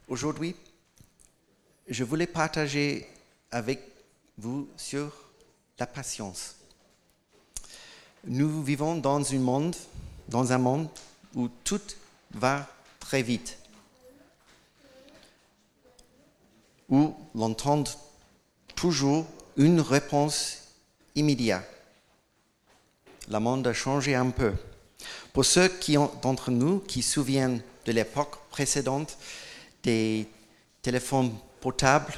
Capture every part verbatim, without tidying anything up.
Aujourd'hui, je voulais partager avec vous sur la patience. Nous vivons dans un monde, dans un monde où tout va très vite, où l'on tend toujours une réponse immédiate. Le monde a changé un peu. Pour ceux qui ont, d'entre nous qui se souviennent de l'époque précédente des téléphones portables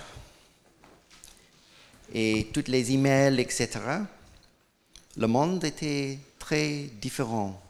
et toutes les emails, et cetera, le monde était très différent.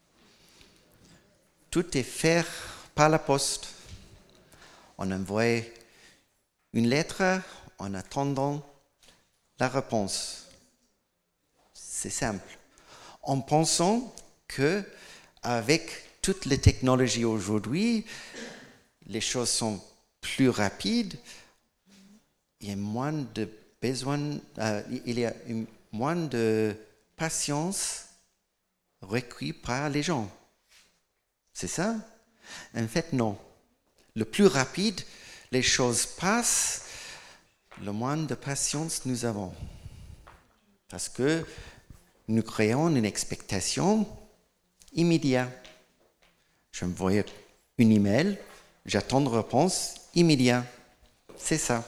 Tout est fait par la poste. On envoie une lettre en attendant la réponse. C'est simple. En pensant que avec toutes les technologies aujourd'hui, les choses sont plus rapides, il y a moins de besoin, euh, il y a une, moins de patience requise par les gens. C'est ça? En fait, non. Le plus rapide, les choses passent, le moins de patience nous avons. Parce que nous créons une expectation immédiate. Je me voyais une email, j'attends une réponse immédiate. C'est ça.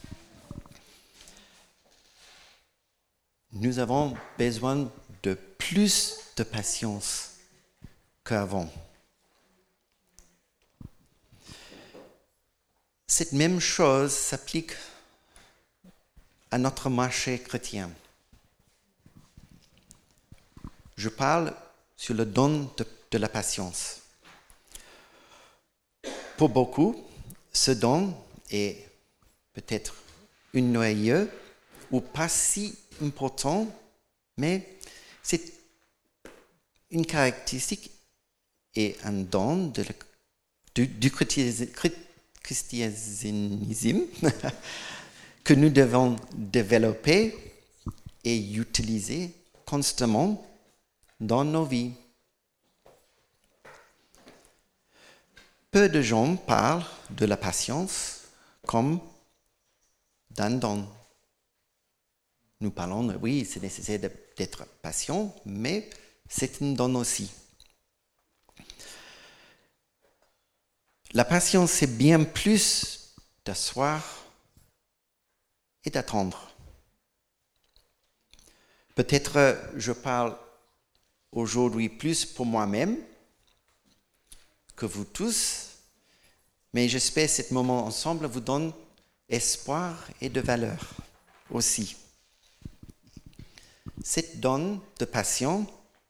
Nous avons besoin de plus de patience qu'avant. Cette même chose s'applique à notre marché chrétien. Je parle sur le don de, de la patience. Pour beaucoup, ce don est peut-être ennuyeux ou pas si important, mais c'est une caractéristique et un don de la, du, du christianisme que nous devons développer et utiliser constamment dans nos vies. Peu de gens parlent de la patience comme d'un don. Nous parlons, de, oui, c'est nécessaire d'être patient, mais c'est un don aussi. La patience, c'est bien plus d'asseoir et d'attendre. Peut-être je parle aujourd'hui plus pour moi-même que vous tous, mais j'espère que ce moment ensemble vous donne espoir et de valeur aussi. Cette don de patience,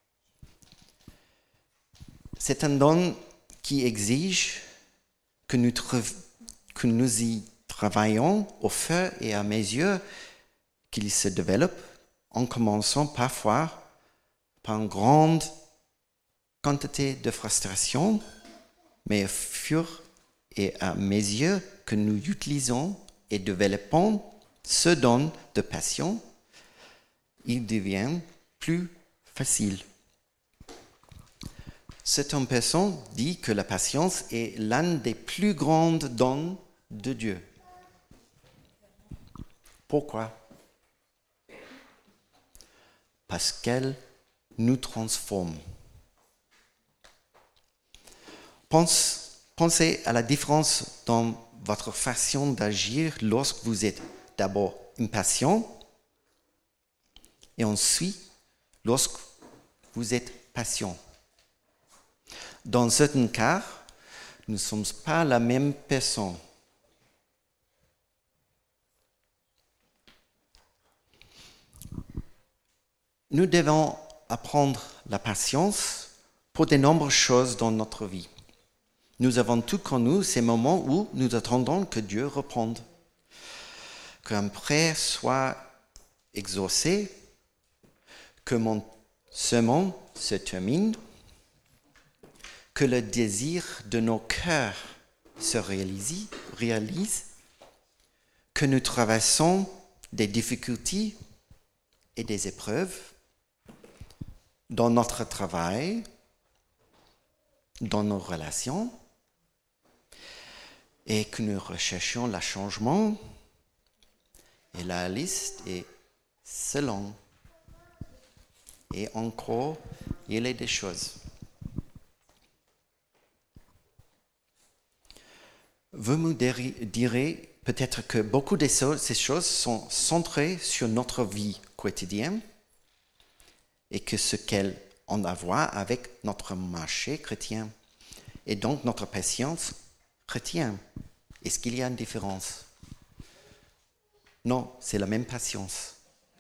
c'est un don qui exige que nous, tra- que nous y travaillons au fur et à mesure qu'il se développe, en commençant parfois par une grande quantité de frustration, mais au fur et à mesure que nous utilisons et développons ce don de patience, il devient plus facile. Certaines personnes disent que la patience est l'un des plus grands dons de Dieu. Pourquoi? Parce qu'elle nous transforme. Pense, pensez à la différence dans votre façon d'agir lorsque vous êtes d'abord impatient et ensuite lorsque vous êtes patient. Dans certains cas, nous ne sommes pas la même personne. Nous devons apprendre la patience pour de nombreuses choses dans notre vie. Nous avons tous connu ces moments où nous attendons que Dieu réponde, qu'un prière soit exaucée, que mon sermon se termine, que le désir de nos cœurs se réalise, réalise, que nous traversons des difficultés et des épreuves dans notre travail, dans nos relations. et que nous recherchions le changement. Et la liste est selon. Et encore, il y a des choses. Vous me direz peut-être que beaucoup de ces choses sont centrées sur notre vie quotidienne et que ce qu'elles ont à voir avec notre marché chrétien et donc notre patience chrétienne. Est-ce qu'il y a une différence? Non, c'est la même patience.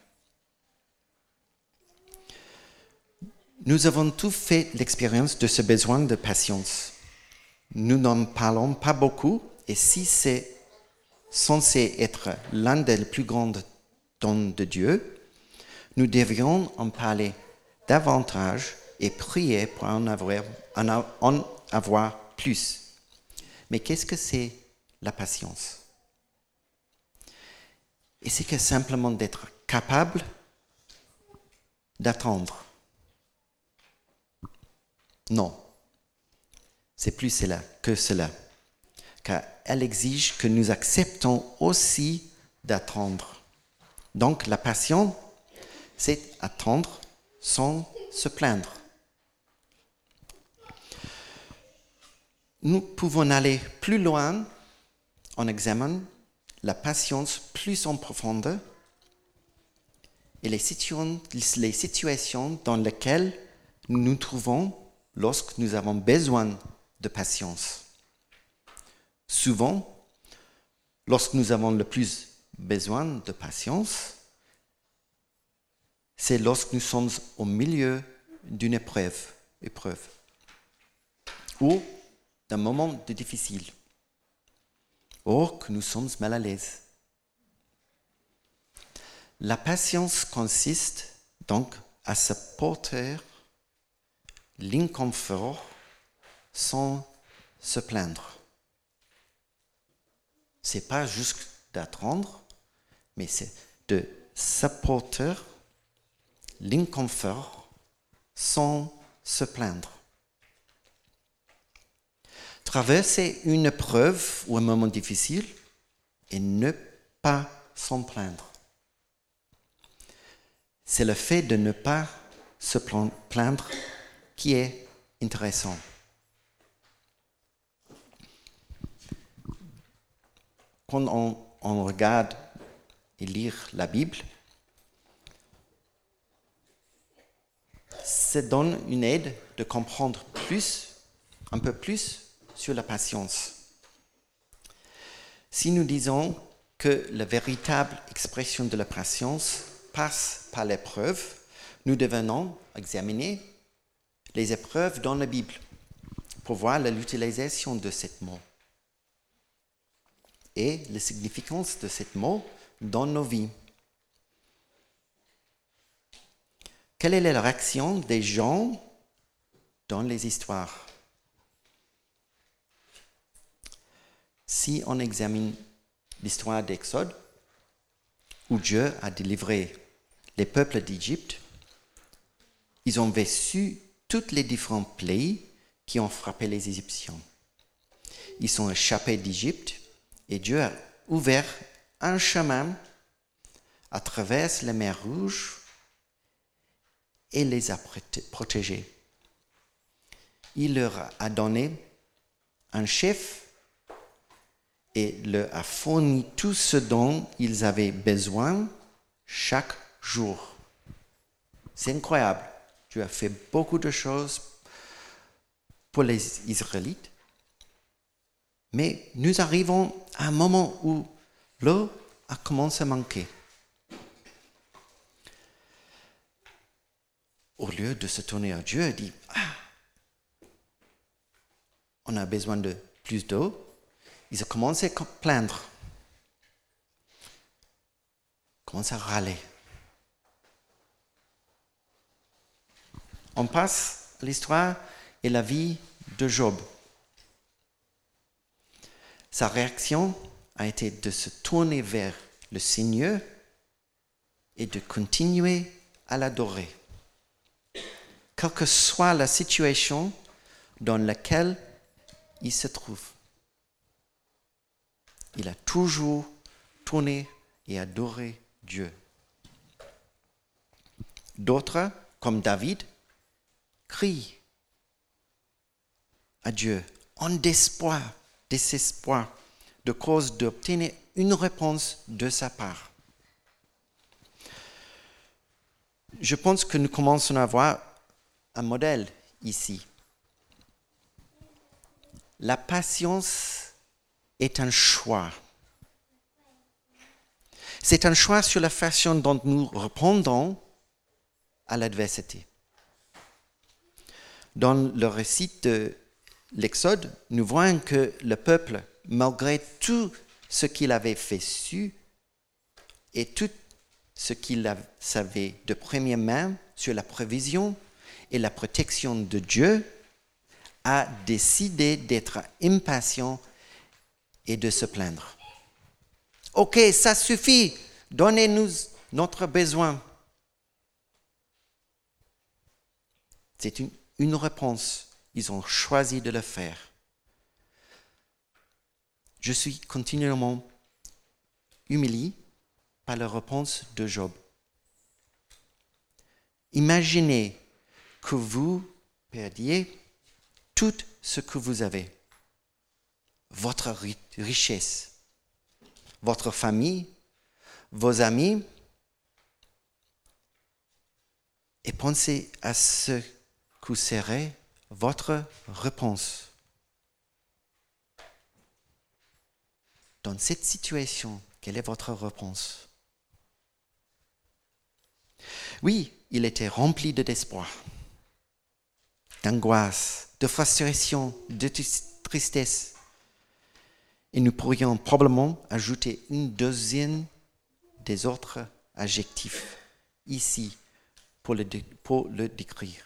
Nous avons tous fait l'expérience de ce besoin de patience. Nous n'en parlons pas beaucoup, et si c'est censé être l'un des plus grands dons de Dieu, nous devrions en parler davantage et prier pour en avoir, en avoir plus. Mais qu'est-ce que c'est la patience? Et c'est que simplement d'être capable d'attendre. Non, c'est plus cela que cela, car elle exige que nous acceptons aussi d'attendre. Donc la patience, c'est attendre sans se plaindre. Nous pouvons aller plus loin en examinant la patience plus en profondeur et les situations, les situations dans lesquelles nous nous trouvons lorsque nous avons besoin de patience. Souvent, lorsque nous avons le plus besoin de patience, c'est lorsque nous sommes au milieu d'une épreuve, épreuve ou d'un moment de difficile, or que nous sommes mal à l'aise. La patience consiste donc à se porter l'inconfort sans se plaindre. C'est pas juste d'attendre, mais c'est de supporter l'inconfort sans se plaindre. Traverser une épreuve ou un moment difficile et ne pas s'en plaindre. C'est le fait de ne pas se plaindre qui est intéressant. Quand on, on regarde et lit la Bible, ça donne une aide de comprendre plus, un peu plus sur la patience. Si nous disons que la véritable expression de la patience passe par l'épreuve, nous devons examiner les épreuves dans la Bible pour voir l'utilisation de ce mot et la significance de ce mot dans nos vies. Quelle est la réaction des gens dans les histoires? Si on examine l'histoire d'Exode, où Dieu a délivré les peuples d'Égypte, ils ont vécu toutes les différents plaies qui ont frappé les Égyptiens. Ils sont échappés d'Égypte et Dieu a ouvert un chemin à travers la mer Rouge et les a protégés. Il leur a donné un chef et leur a fourni tout ce dont ils avaient besoin chaque jour. C'est incroyable. Dieu a fait beaucoup de choses pour les Israélites. Mais nous arrivons à un moment où l'eau a commencé à manquer. Au lieu de se tourner à Dieu et dire « Ah, on a besoin de plus d'eau », ils ont commencé à plaindre, commencé à râler. On passe à l'histoire et la vie de Job. Sa réaction a été de se tourner vers le Seigneur et de continuer à l'adorer. Quelle que soit la situation dans laquelle il se trouve. Il a toujours tourné et adoré Dieu. D'autres, comme David, crient à Dieu en désespoir, désespoir de cause d'obtenir une réponse de sa part. Je pense que nous commençons à voir un modèle ici. La patience est un choix. C'est un choix sur la façon dont nous répondons à l'adversité. Dans le récit de l'Exode, nous voyons que le peuple, malgré tout ce qu'il avait fait su et tout ce qu'il savait de première main sur la provision et la protection de Dieu, a décidé d'être impatient et de se plaindre. Ok, ça suffit, donnez-nous notre besoin. C'est une, une réponse. Ils ont choisi de le faire. Je suis continuellement humilié par la réponse de Job. Imaginez que vous perdiez tout ce que vous avez, votre richesse, votre famille, vos amis, et pensez à ce que serait votre réponse. Dans cette situation, quelle est votre réponse? Oui, il était rempli de désespoir, d'angoisse, de frustration, de tristesse. Et nous pourrions probablement ajouter une douzaine des autres adjectifs ici pour le, dé- pour le décrire.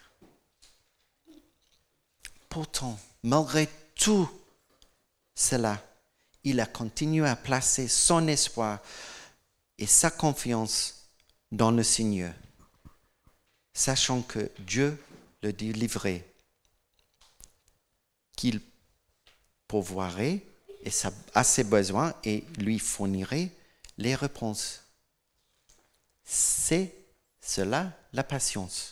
Pourtant, malgré tout cela, il a continué à placer son espoir et sa confiance dans le Seigneur, sachant que Dieu le délivrerait, qu'il pourvoirait à ses besoins et lui fournirait les réponses. C'est cela la patience.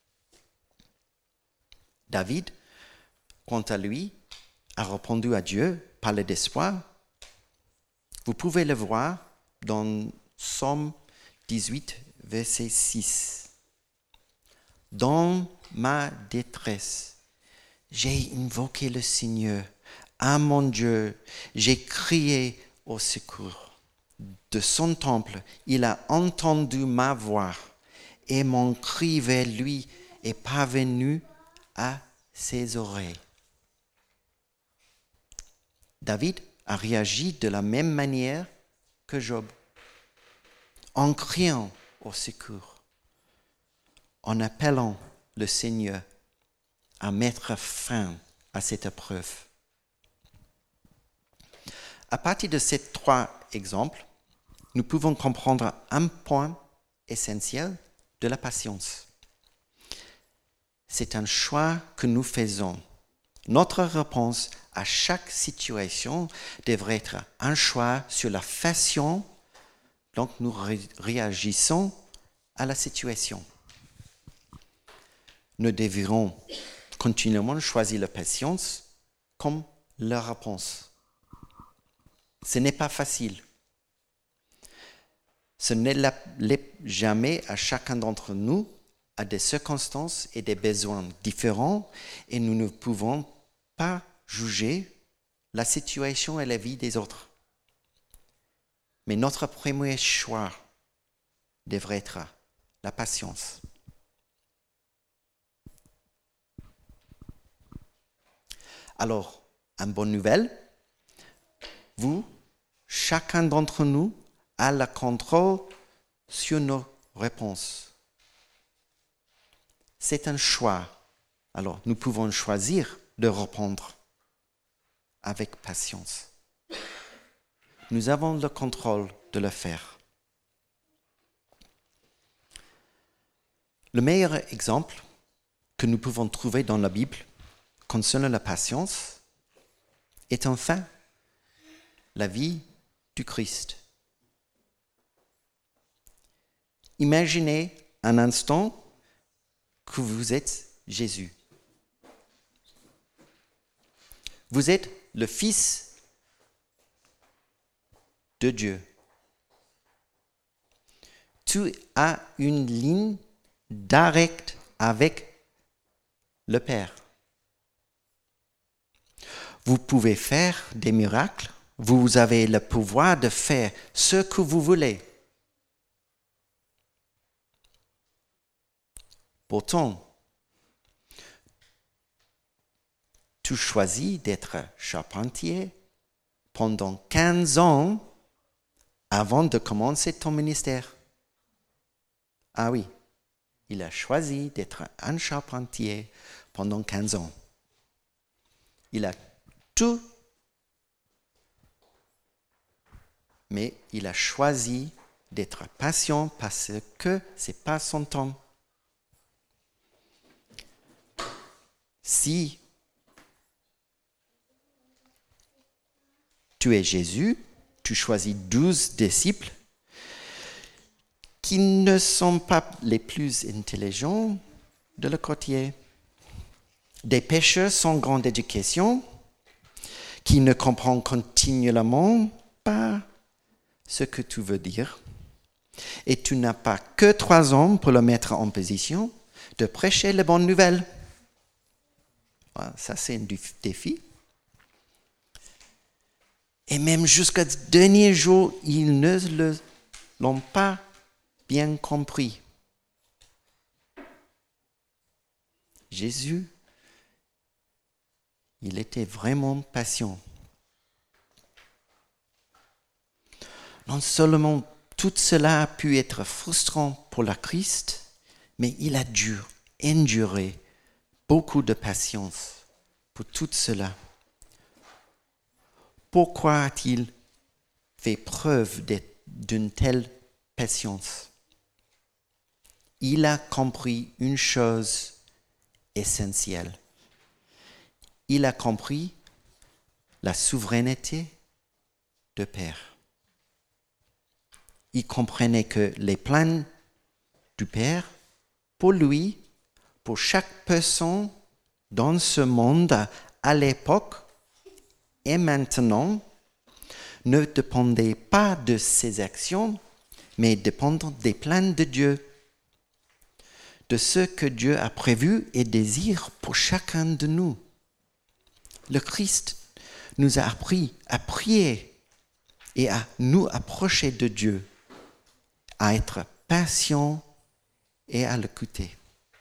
David, quant à lui, a répondu à Dieu par le désespoir. Vous pouvez le voir dans Psaume dix-huit, verset six. Dans ma détresse, j'ai invoqué le Seigneur. Ah mon Dieu, j'ai crié au secours. De son temple, il a entendu ma voix et mon cri vers lui est parvenu à ses oreilles. David a réagi de la même manière que Job, en criant au secours, en appelant le Seigneur à mettre fin à cette épreuve. À partir de ces trois exemples, nous pouvons comprendre un point essentiel de la patience. C'est un choix que nous faisons. Notre réponse à chaque situation devrait être un choix sur la façon dont nous ré- réagissons à la situation. Nous devrons continuellement choisir la patience comme la réponse. Ce n'est pas facile. Ce n'est l'est jamais à chacun d'entre nous à des circonstances et des besoins différents et nous ne pouvons pas juger la situation et la vie des autres. Mais notre premier choix devrait être la patience. Alors, une bonne nouvelle, vous, chacun d'entre nous, a le contrôle sur nos réponses. C'est un choix. Alors, nous pouvons choisir de répondre avec patience. Nous avons le contrôle de le faire. Le meilleur exemple que nous pouvons trouver dans la Bible concernant la patience est enfin la vie du Christ. Imaginez un instant que vous êtes Jésus. Vous êtes le Fils de Dieu. Tu as une ligne directe avec le Père. Vous pouvez faire des miracles. Vous avez le pouvoir de faire ce que vous voulez. Pourtant, tu choisis d'être charpentier pendant quinze ans avant de commencer ton ministère. Ah oui, il a choisi d'être un charpentier pendant quinze ans. Il a tout, mais il a choisi d'être patient parce que ce n'est pas son temps. Si tu es Jésus, tu choisis douze disciples qui ne sont pas les plus intelligents de le quartier. Des pêcheurs sans grande éducation, qui ne comprennent continuellement pas ce que tu veux dire. Et tu n'as pas que trois ans pour le mettre en position de prêcher les bonnes nouvelles. Voilà, ça, c'est un défi. Et même jusqu'au dernier jour, ils ne le, l'ont pas bien compris. Jésus, il était vraiment patient. Non seulement tout cela a pu être frustrant pour le Christ, mais il a dû endurer beaucoup de patience pour tout cela. Pourquoi a-t-il fait preuve d'une telle patience? Il a compris une chose essentielle. Il a compris la souveraineté de Père. Il comprenait que les plans du Père, pour lui, pour chaque personne dans ce monde à l'époque et maintenant, ne dépendaient pas de ses actions, mais dépendent des plans de Dieu, de ce que Dieu a prévu et désire pour chacun de nous. Le Christ nous a appris à prier et à nous approcher de Dieu, à être patient et à l'écouter.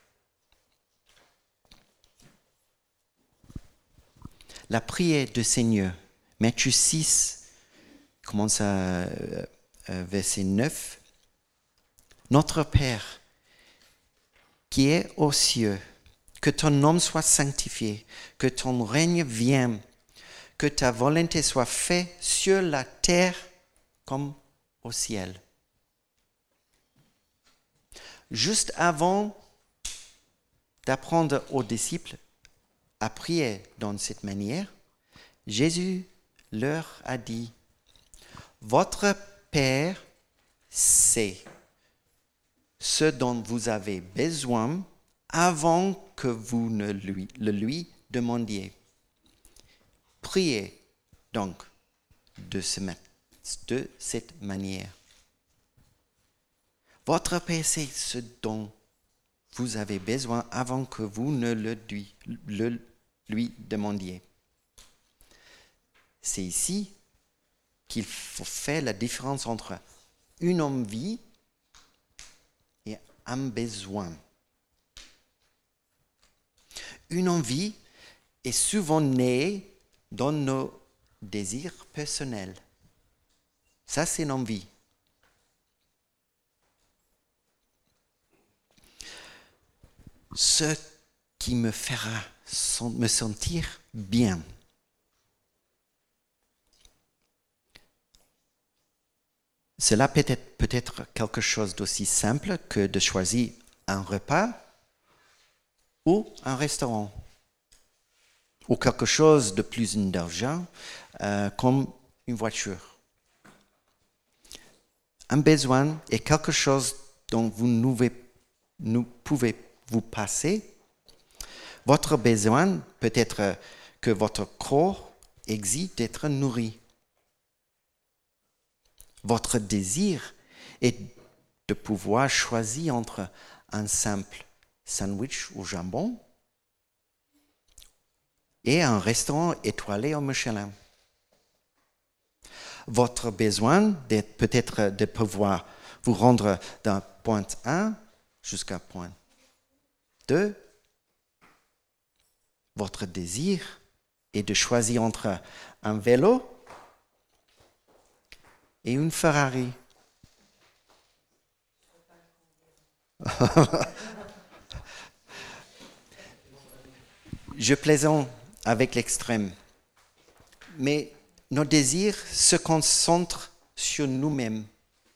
La prière du Seigneur, Matthieu six, commence à euh, verset neuf. Notre Père, qui est aux cieux, que ton nom soit sanctifié, que ton règne vienne, que ta volonté soit faite sur la terre comme au ciel. Juste avant d'apprendre aux disciples à prier dans cette manière, Jésus leur a dit, « Votre Père sait ce dont vous avez besoin avant que vous ne lui, le lui demandiez. Priez donc de, ce, de cette manière. Votre Père sait ce dont vous avez besoin avant que vous ne le lui, le lui demandiez. » C'est ici qu'il faut faire la différence entre une envie et un besoin. Une envie est souvent née dans nos désirs personnels. Ça, c'est une envie. Ce qui me fera me sentir bien. Cela peut être, peut être quelque chose d'aussi simple que de choisir un repas ou un restaurant, ou quelque chose de plus indulgent euh, comme une voiture. un besoin est quelque chose dont vous ne pouvez vous passer, votre besoin peut être que votre corps exige d'être nourri. Votre désir est de pouvoir choisir entre un simple sandwich au jambon et un restaurant étoilé au Michelin. Votre besoin peut être de pouvoir vous rendre d'un point un jusqu'à point deux. Votre désir est de choisir entre un vélo et une Ferrari. Je plaisante avec l'extrême, mais nos désirs se concentrent sur nous-mêmes,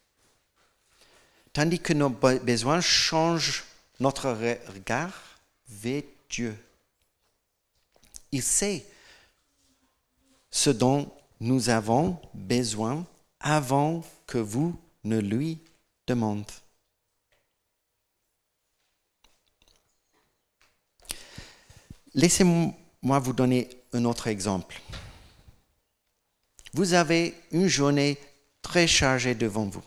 tandis que nos besoins changent notre regard vers Dieu. Il sait ce dont nous avons besoin avant que vous ne lui demandiez. Laissez-moi vous donner un autre exemple. Vous avez une journée très chargée devant vous.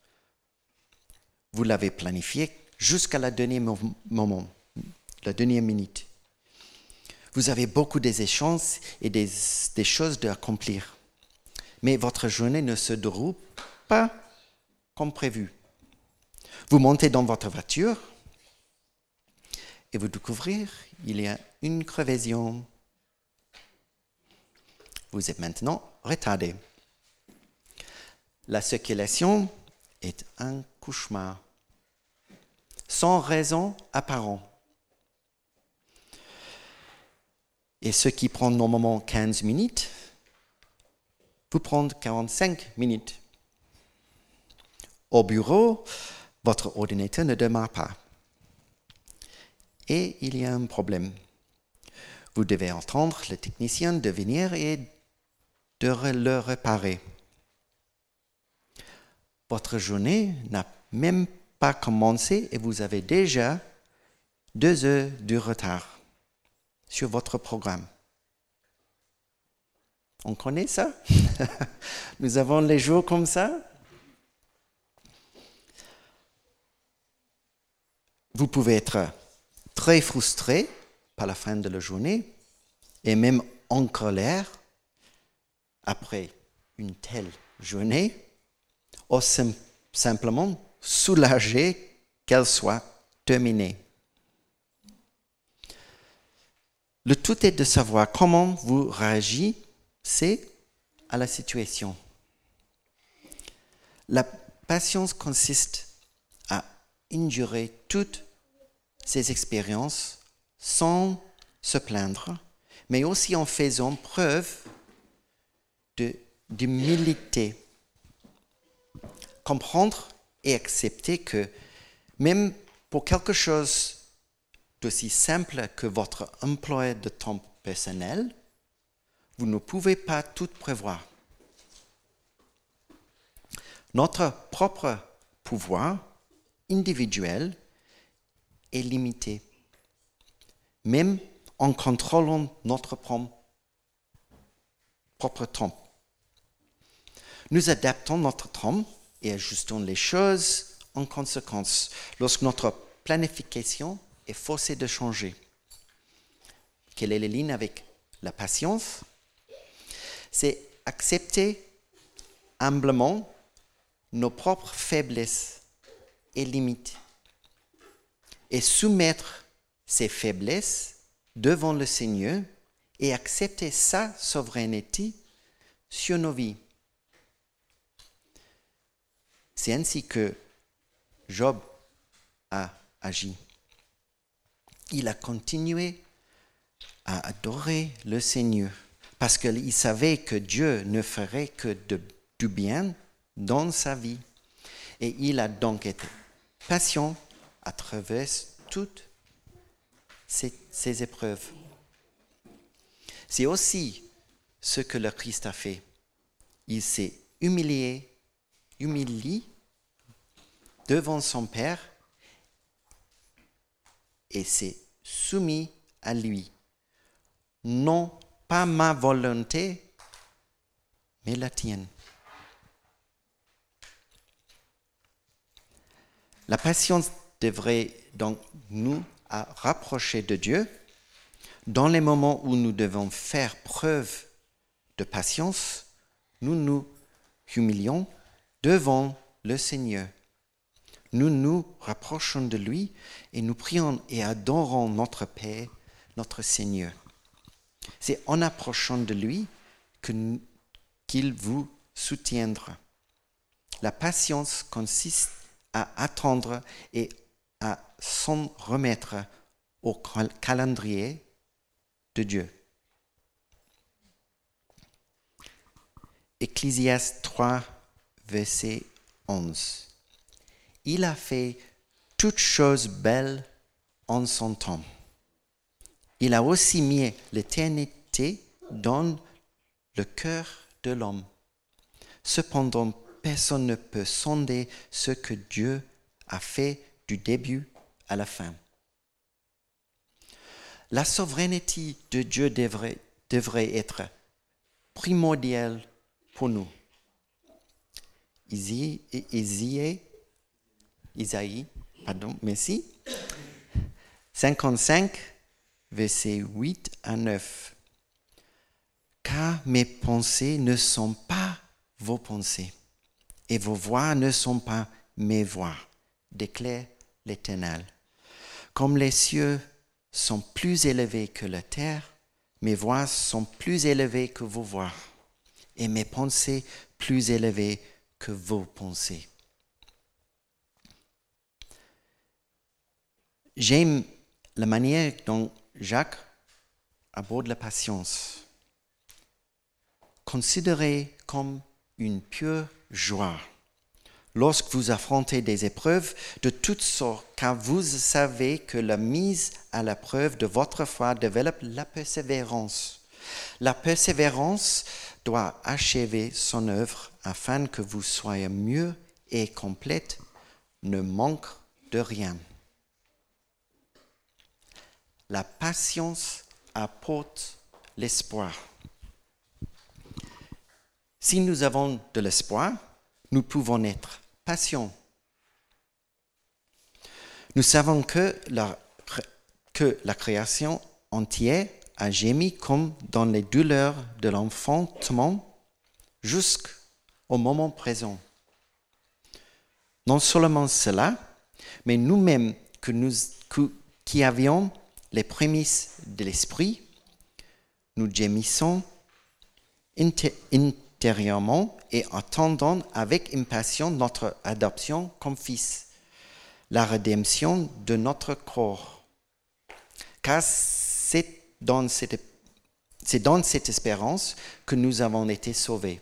Vous l'avez planifiée jusqu'à la dernière moment, la dernière minute. Vous avez beaucoup d'échanges et des, des choses à accomplir. Mais votre journée ne se déroule pas comme prévu. Vous montez dans votre voiture et vous découvrez qu'il y a une crevaison. Vous êtes maintenant retardé. La circulation est un cauchemar, sans raison apparente. Et ce qui prend normalement quinze minutes, vous prend quarante-cinq minutes. Au bureau, votre ordinateur ne démarre pas. Et il y a un problème. Vous devez attendre le technicien de venir et de le réparer. Votre journée n'a même pas commencé et vous avez déjà deux heures de retard sur votre programme. On connaît ça? Nous avons les jours comme ça. Vous pouvez être très frustré par la fin de la journée et même en colère après une telle journée, ou sim- simplement soulagé qu'elle soit terminée. Le tout est de savoir comment vous réagissez à la situation. La patience consiste à endurer toutes ces expériences sans se plaindre, mais aussi en faisant preuve de, d'humilité. Comprendre et accepter que même pour quelque chose d'aussi simple que votre emploi de temps personnel, vous ne pouvez pas tout prévoir. Notre propre pouvoir individuel est limité, même en contrôlant notre propre temps. Nous adaptons notre temps et ajustons les choses en conséquence lorsque notre planification est forcée de changer. Quelle est la ligne avec la patience? C'est accepter humblement nos propres faiblesses et limites et soumettre ces faiblesses devant le Seigneur et accepter sa souveraineté sur nos vies. C'est ainsi que Job a agi. Il a continué à adorer le Seigneur parce qu'il savait que Dieu ne ferait que de, du bien dans sa vie. Et il a donc été patient à travers toutes ces, ces épreuves. C'est aussi ce que le Christ a fait. Il s'est humilié, humilié devant son Père et s'est soumis à lui. Non pas ma volonté, mais la tienne. La patience devrait donc nous rapprocher de Dieu. Dans les moments où nous devons faire preuve de patience, nous nous humilions devant le Seigneur. Nous nous rapprochons de lui et nous prions et adorons notre Père, notre Seigneur. C'est en approchant de lui que nous, qu'il vous soutiendra. La patience consiste à attendre et à s'en remettre au calendrier de Dieu. Ecclésiaste trois, verset onze. Il a fait toutes choses belles en son temps. Il a aussi mis l'éternité dans le cœur de l'homme. Cependant, personne ne peut sonder ce que Dieu a fait du début à la fin. La souveraineté de Dieu devrait, devrait être primordiale pour nous. Isaïe, Isaïe, Isaïe, pardon, merci. cinquante-cinq, versets huit à neuf. Car mes pensées ne sont pas vos pensées, et vos voix ne sont pas mes voix, déclare l'Éternel. Comme les cieux sont plus élevés que la terre, mes voix sont plus élevées que vos voix, et mes pensées plus élevées que vos pensées. J'aime la manière dont Jacques aborde la patience. Considérez comme une pure joie lorsque vous affrontez des épreuves de toutes sortes, car vous savez que la mise à la preuve de votre foi développe la persévérance. La persévérance doit achever son œuvre afin que vous soyez mûrs et complètes, ne manque de rien. La patience apporte l'espoir. Si nous avons de l'espoir, nous pouvons être patients. Nous savons que la, que la création entière a gémi comme dans les douleurs de l'enfantement jusqu'au moment présent. Non seulement cela, mais nous-mêmes que nous, que, qui avions les prémices de l'esprit, nous gémissons inter, intérieurement et attendons avec impatience notre adoption comme fils, la rédemption de notre corps. Car c'est dans cette, c'est dans cette espérance que nous avons été sauvés.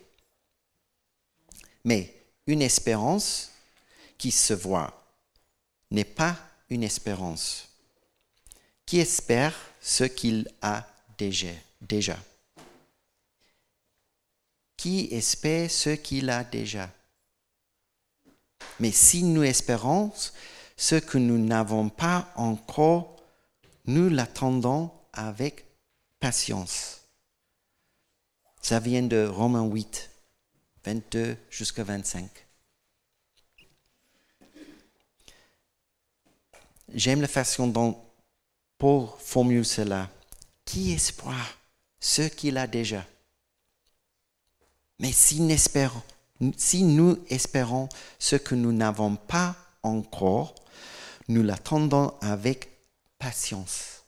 Mais une espérance qui se voit n'est pas une espérance. Qui espère ce qu'il a déjà, déjà? Qui espère ce qu'il a déjà? Mais si nous espérons ce que nous n'avons pas encore, nous l'attendons avec patience. Ça vient de Romains huit, vingt-deux jusqu'à vingt-cinq. J'aime la façon dont Paul formule cela. Qui espère ce qu'il a déjà? Mais si, si nous espérons ce que nous n'avons pas encore, nous l'attendons avec patience.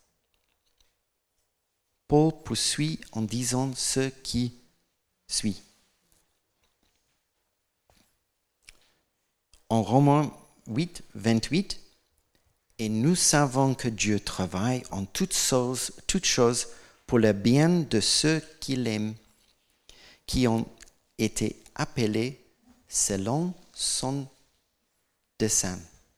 Paul poursuit en disant ce qui suit. En Romains huit, vingt-huit, et nous savons que Dieu travaille en toutes choses, toutes choses pour le bien de ceux qui l'aiment, qui ont été appelés selon son dessein.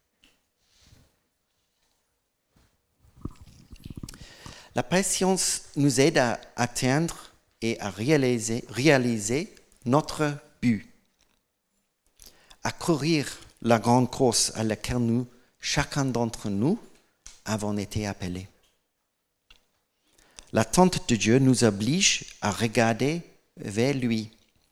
La patience nous aide à atteindre et à réaliser, réaliser notre but, à courir la grande course à laquelle nous, chacun d'entre nous, avons été appelés. L'attente de Dieu nous oblige à regarder vers lui.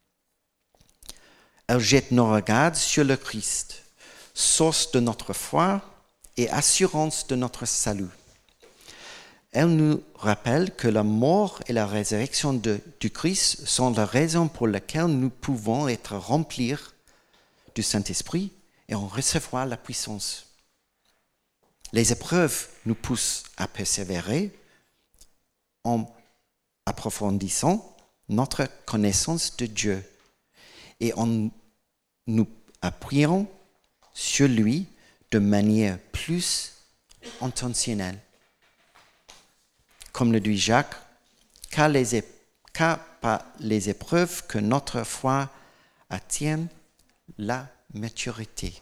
Elle jette nos regards sur le Christ, source de notre foi et assurance de notre salut. Elle nous rappelle que la mort et la résurrection de, du Christ sont la raison pour laquelle nous pouvons être remplis du Saint-Esprit et en recevoir la puissance. Les épreuves nous poussent à persévérer en approfondissant notre connaissance de Dieu et en nous appuyant sur lui de manière plus intentionnelle. Comme le dit Jacques, car, les é- car par les épreuves que notre foi atteint la maturité.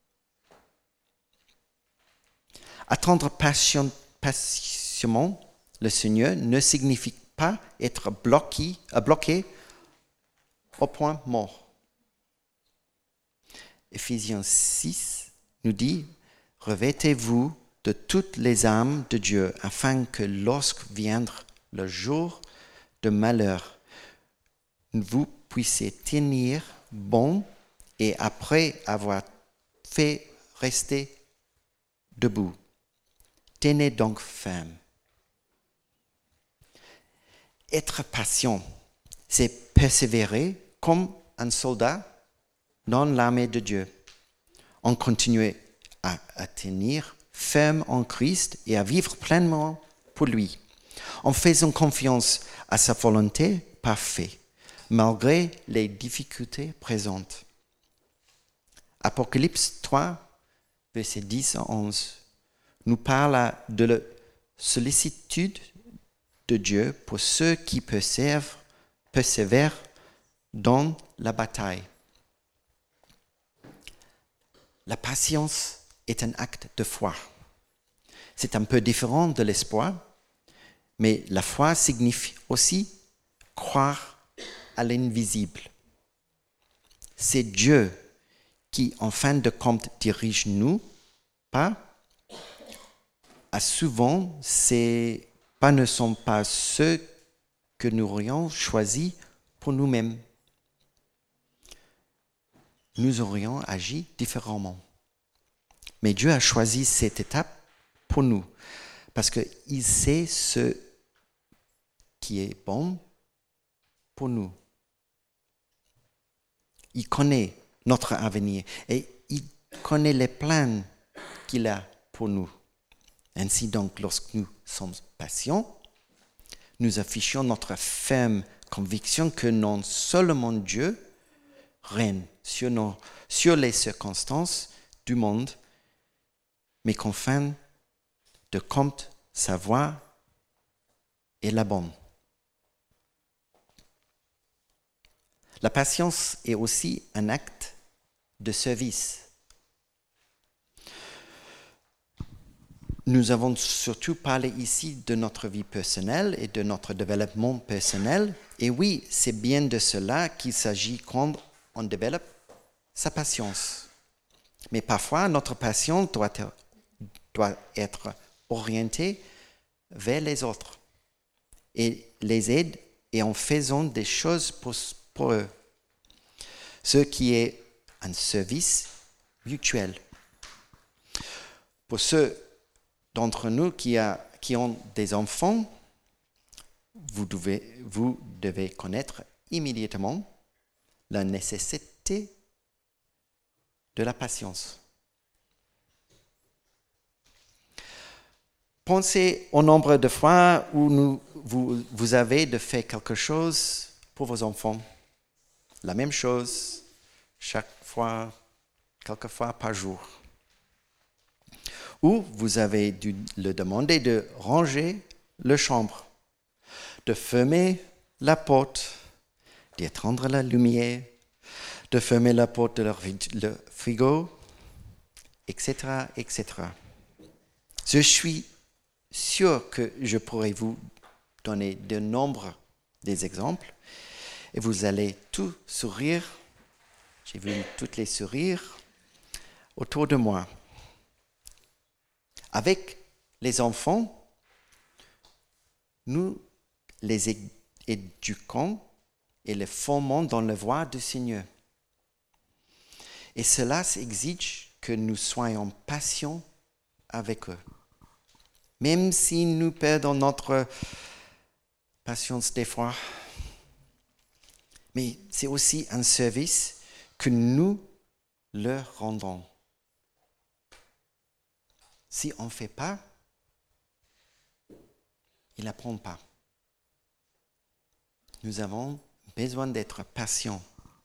Attendre passion, patiemment le Seigneur ne signifie pas être bloqué, bloqué au point mort. Éphésiens six nous dit « Revêtez-vous de toutes les armes de Dieu, afin que lorsque viendra le jour de malheur, vous puissiez tenir bon et après avoir fait rester debout. Tenez donc ferme. » Être patient, c'est persévérer comme un soldat dans l'armée de Dieu. On continue à, à tenir ferme en Christ et à vivre pleinement pour lui, en faisant confiance à sa volonté parfaite, malgré les difficultés présentes. Apocalypse trois, versets dix à onze, nous parle de la sollicitude de Dieu pour ceux qui persévèrent, persévèrent dans la bataille. La patience est un acte de foi. C'est un peu différent de l'espoir, mais la foi signifie aussi croire à l'invisible. C'est Dieu qui, en fin de compte, dirige nous pas. À souvent, ces pas ne sont pas ceux que nous aurions choisis pour nous-mêmes. Nous aurions agi différemment. Mais Dieu a choisi cette étape pour nous, parce qu'il sait ce qui est bon pour nous. Il connaît notre avenir et il connaît les plans qu'il a pour nous. Ainsi donc, lorsque nous sommes patients, nous affichons notre ferme conviction que non seulement Dieu règne sur, nos, sur les circonstances du monde, mais qu'en fin de compte, sa voix est la bonne. La patience est aussi un acte de service. Nous avons surtout parlé ici de notre vie personnelle et de notre développement personnel. Et oui, c'est bien de cela qu'il s'agit quand on développe sa patience. Mais parfois, notre patience doit être, doit être orientée vers les autres et les aider et en faisant des choses pour, pour eux. Ce qui est un service mutuel. Pour ceux d'entre nous qui, a, qui ont des enfants, vous devez, vous devez connaître immédiatement la nécessité de la patience. Pensez au nombre de fois où nous, vous, vous avez de faire quelque chose pour vos enfants. La même chose, chaque fois, quelques fois par jour. Ou vous avez dû le demander de ranger la chambre, de fermer la porte, d'éteindre la lumière, de fermer la porte de leur frigo, et cetera, et cetera. Je suis sûr que je pourrais vous donner de nombreux des exemples et vous allez tous sourire. J'ai vu toutes les sourires autour de moi. Avec les enfants, nous les éduquons et les formons dans la voie du Seigneur. Et cela exige que nous soyons patients avec eux. Même si nous perdons notre patience des fois. Mais c'est aussi un service que nous leur rendons. Si on ne fait pas, ils n'apprennent pas. Nous avons besoin d'être patients.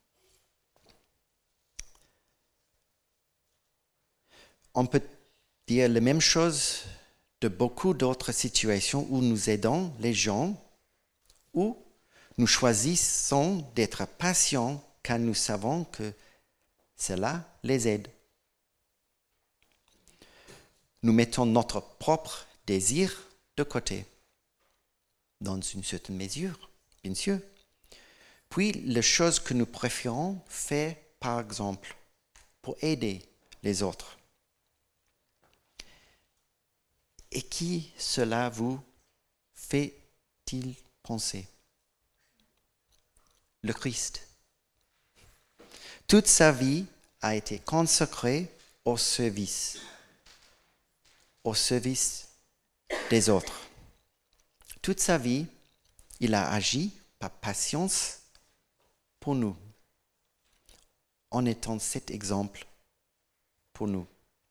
On peut dire la même chose de beaucoup d'autres situations où nous aidons les gens, où nous choisissons d'être patients car nous savons que cela les aide. Nous mettons notre propre désir de côté, dans une certaine mesure, bien sûr. Puis, les choses que nous préférons faire, par exemple, pour aider les autres. Et qui cela vous fait-il penser? Le Christ. Toute sa vie a été consacrée au service, au service des autres. Toute sa vie, il a agi par patience pour nous, en étant cet exemple pour nous.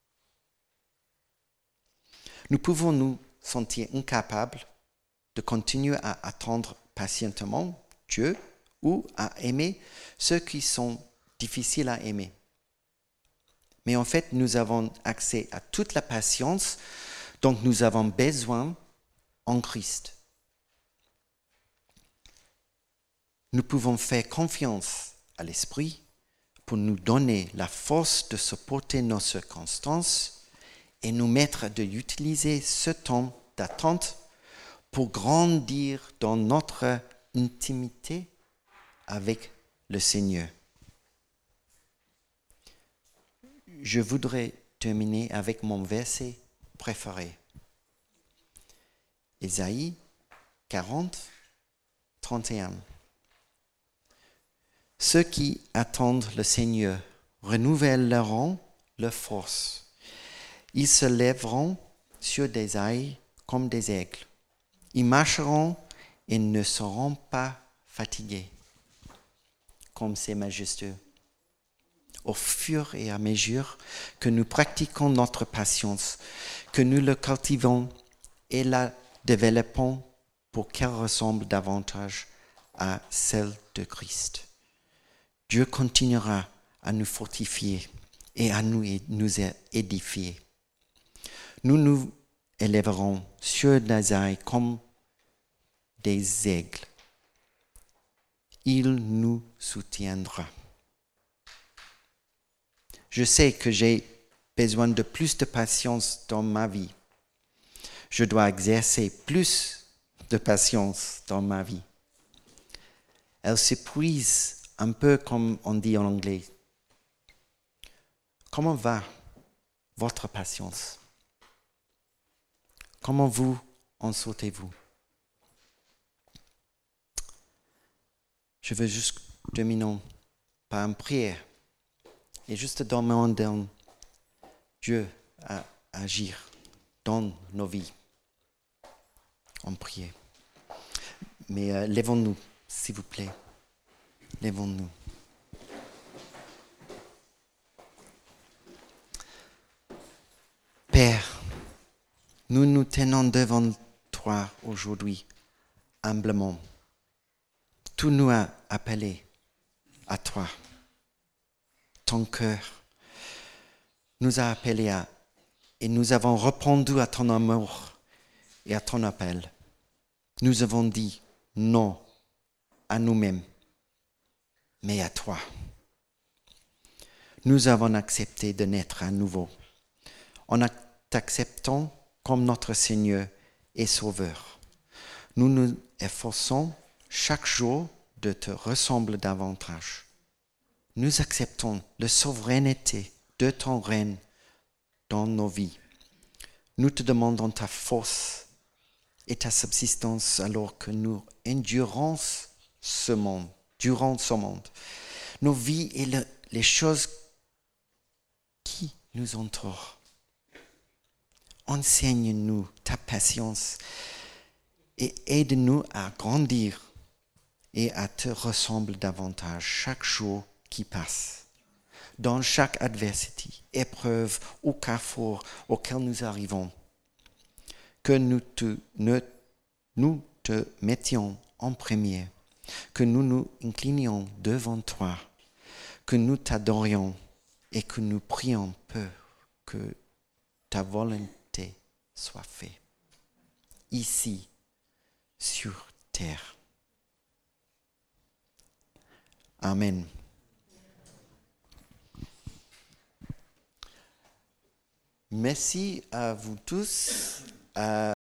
Nous pouvons nous sentir incapables de continuer à attendre patiemment Dieu ou à aimer ceux qui sont difficiles à aimer. Mais en fait, nous avons accès à toute la patience dont nous avons besoin en Christ. Nous pouvons faire confiance à l'Esprit pour nous donner la force de supporter nos circonstances et nous mettre d'utiliser ce temps d'attente pour grandir dans notre intimité avec le Seigneur. Je voudrais terminer avec mon verset préféré. Ésaïe quarante, trente et un. Ceux qui attendent le Seigneur renouvelleront leur force. Ils se lèveront sur des ailes comme des aigles. Ils marcheront et ne seront pas fatigués. Comme c'est majestueux. Au fur et à mesure que nous pratiquons notre patience, que nous le cultivons et la développons pour qu'elle ressemble davantage à celle de Christ. Dieu continuera à nous fortifier et à nous, nous édifier. Nous nous élèverons sur des ailes comme des aigles. Il nous soutiendra. Je sais que j'ai besoin de plus de patience dans ma vie. Je dois exercer plus de patience dans ma vie. Elle s'épuise un peu comme on dit en anglais. Comment va votre patience? Comment vous en sortez-vous? Je veux juste terminer par une prière et juste demander à Dieu à agir dans nos vies. En prière. Mais euh, lèvons-nous, s'il vous plaît. Lèvons-nous. Père, nous nous tenons devant toi aujourd'hui, humblement. Tu nous as appelés à toi. Ton cœur nous a appelés à, et nous avons répondu à ton amour et à ton appel. Nous avons dit non à nous-mêmes, mais à toi. Nous avons accepté de naître à nouveau en t'acceptant comme notre Seigneur et Sauveur. Nous nous efforçons chaque jour de te ressembler davantage. Nous acceptons la souveraineté de ton règne dans nos vies. Nous te demandons ta force et ta subsistance alors que nous endurons ce monde, durant ce monde. Nos vies et le, les choses qui nous entourent. Enseigne-nous ta patience et aide-nous à grandir et à te ressembler davantage chaque jour qui passe. Dans chaque adversité, épreuve ou carrefour auquel nous arrivons, que nous te, ne, nous te mettions en premier, que nous nous inclinions devant toi, que nous t'adorions et que nous prions peu que ta volonté soit faite, ici, sur terre. Amen. Merci à vous tous. Euh,